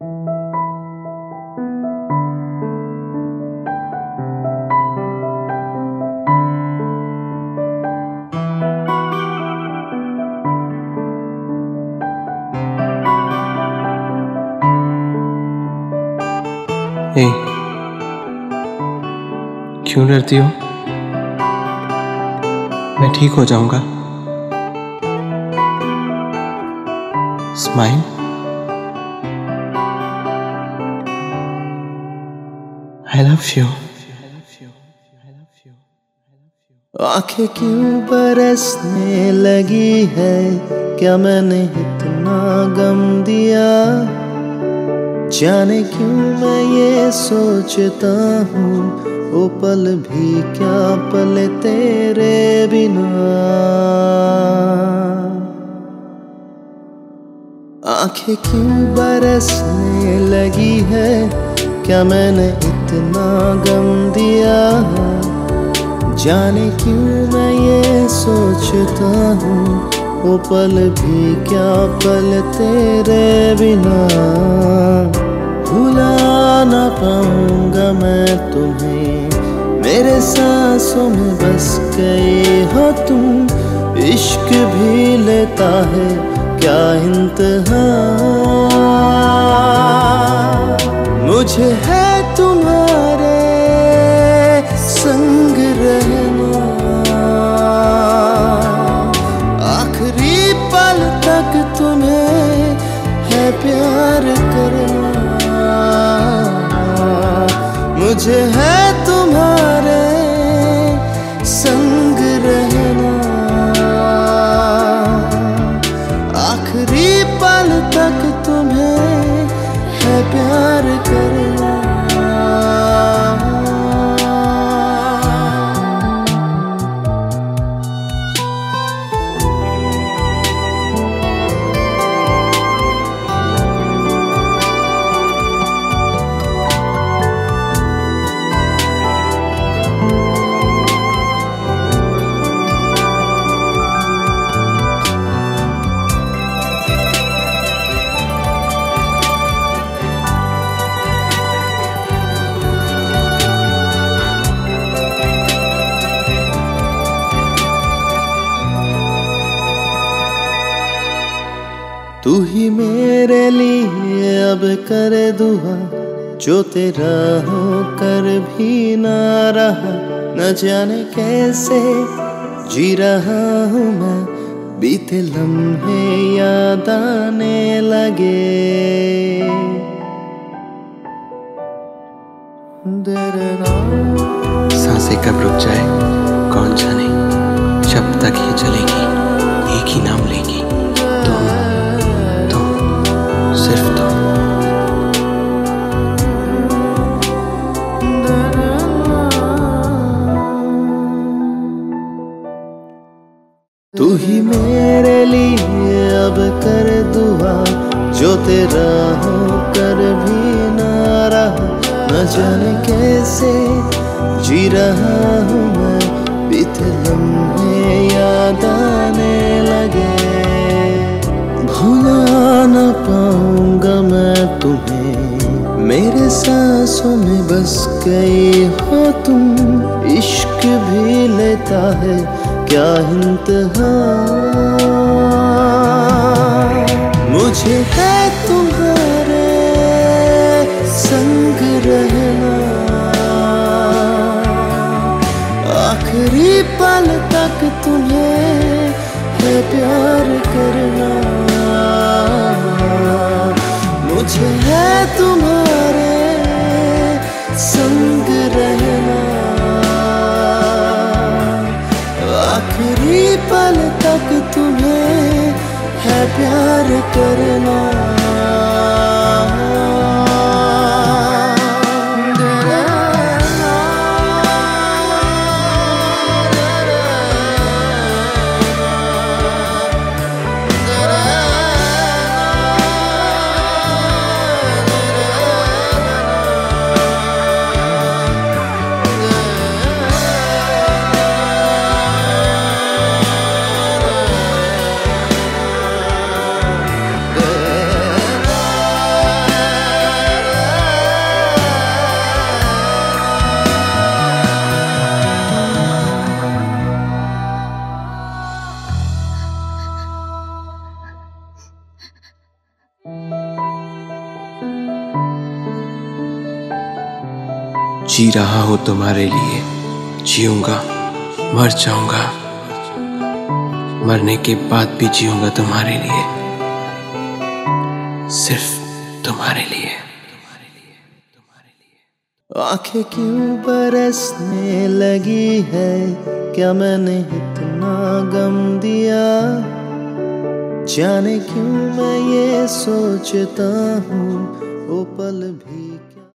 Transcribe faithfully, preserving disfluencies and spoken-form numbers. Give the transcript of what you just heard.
ए, क्यों डरती हो? मैं ठीक हो जाऊंगा। स्माइल। I love you. आंखें क्यों बरसने लगी है, क्या मैंने इतना गम दिया? जाने क्यों मैं ये सोचता हूँ, वो पल भी क्या पल तेरे बिना। आंखें क्यों बरसने लगी है, क्या मैंने इतना गम दिया? जाने क्यों मैं ये सोचता हूँ, वो पल भी क्या पल तेरे बिना। भुला ना पाऊंगा मैं तुम्हें, मेरे सांसों में बस गए हो तुम। इश्क भी लेता है क्या इंतहा, मुझे है तुम्हारे संग रहना। आखिरी पल तक तुम्हें है प्यार करना, मुझे है तुम्हारे संग रहना। आखिरी पल तक तुम्हें है प्यार करना। तू ही मेरे लिए अब कर दुआ, जो तेरा होकर भी ना रहा। न जाने कैसे जी रहा हूँ मैं, बीते लम्हे याद आने लगे। सांसें कब रुक जाए कौन जाने, जब तक ये चलेगी एक ही नाम लेगी, तुम तुम सिर्फ तुम। तू ही मेरे लिए अब कर दुआ, जो तेरा होकर भी ना रहा। न जाने कैसे जी रहा हूँ मैं, बीते लम्हे याद आने लगे। भुला न पाऊंगा मैं तुम्हें, मेरे सांसों में बस गई हो तुम। इश्क भी लेता है क्या इंतहा, मुझे है तुम्हारे संग रहना। आखिरी पल तक तुम्हें है प्यार करना, मुझे है तुम्हारे संग रहना। आखिरी पल तक तुम्हें है प्यार करना। जी रहा हूं तुम्हारे लिए, जीऊंगा, मर जाऊंगा, मरने के बाद भी जीऊंगा तुम्हारे लिए, सिर्फ तुम्हारे लिए। आंखें क्यों बरसने लगी है, क्या मैंने इतना गम दिया, जाने क्यों मैं ये सोचता हूँ वो पल भी